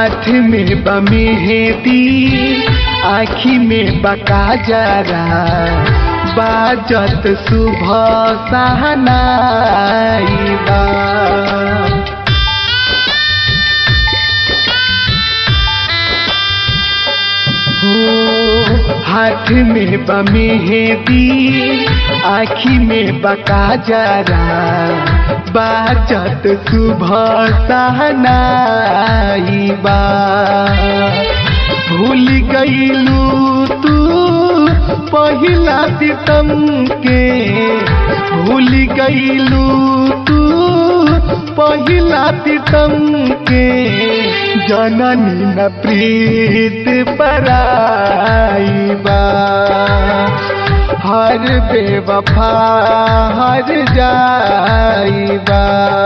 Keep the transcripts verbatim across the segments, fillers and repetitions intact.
हाथ में बमेहदी आँखी में बकाजरा बाजत सुबह सहनाई बा। हाथ में बमेहदी आँखी में बकाजरा बाजत सुबह सहनाई बा। भूल गईलू तू पहिला सितम के, भूल गईलू तू पहिला सितम के, जननी न प्रीत पराई बा। हर बेवफा हर जाई बा।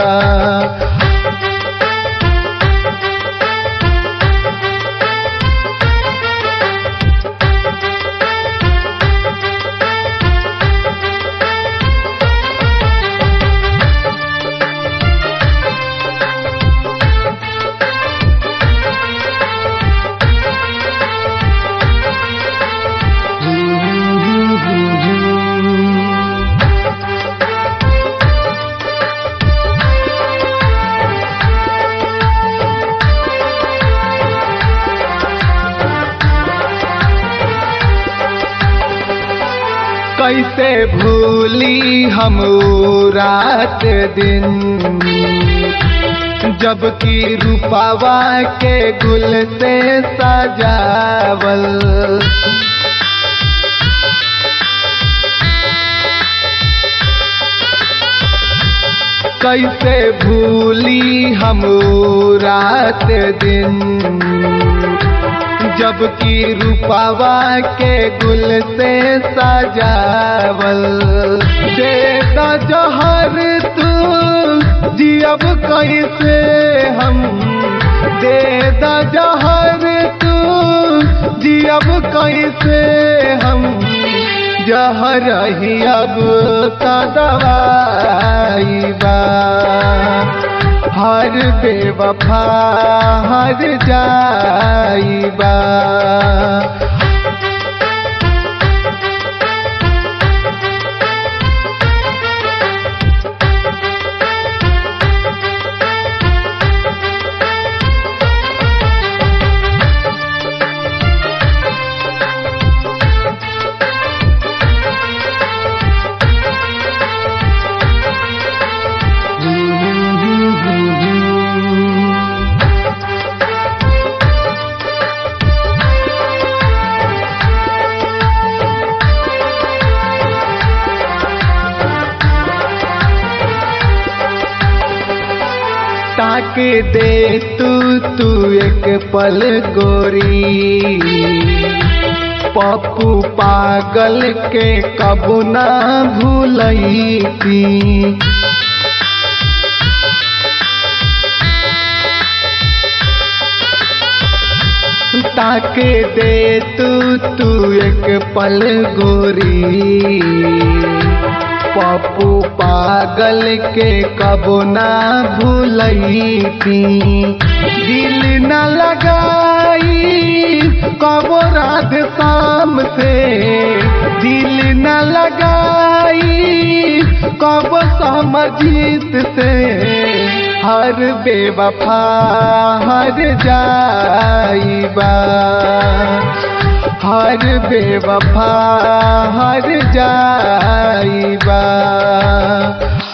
कैसे भूली हम रात दिन, जबकि रूपावा के गुल से सजावल। कैसे भूली हम रात दिन, जबकि रूपावा के गुल से सजावल। देता जहर तू जियब कैसे हम, देता जहर तू जियब कैसे हम, जहर ही अब का दवाई बा। हर बेवफा हर जाई बा। ताके दे तू तू एक पल गोरी, पप्पू पागल के कबू ना भूलई थी। ताके दे तू तू एक पल गोरी, पप्पू पागल के कबो ना भूलई थी। दिल न लगाई कबो रात शाम से, दिल न लगाई कबो समझीत से। हर बेवफा हर जाई बा, हर बेवफा हर जाई बा।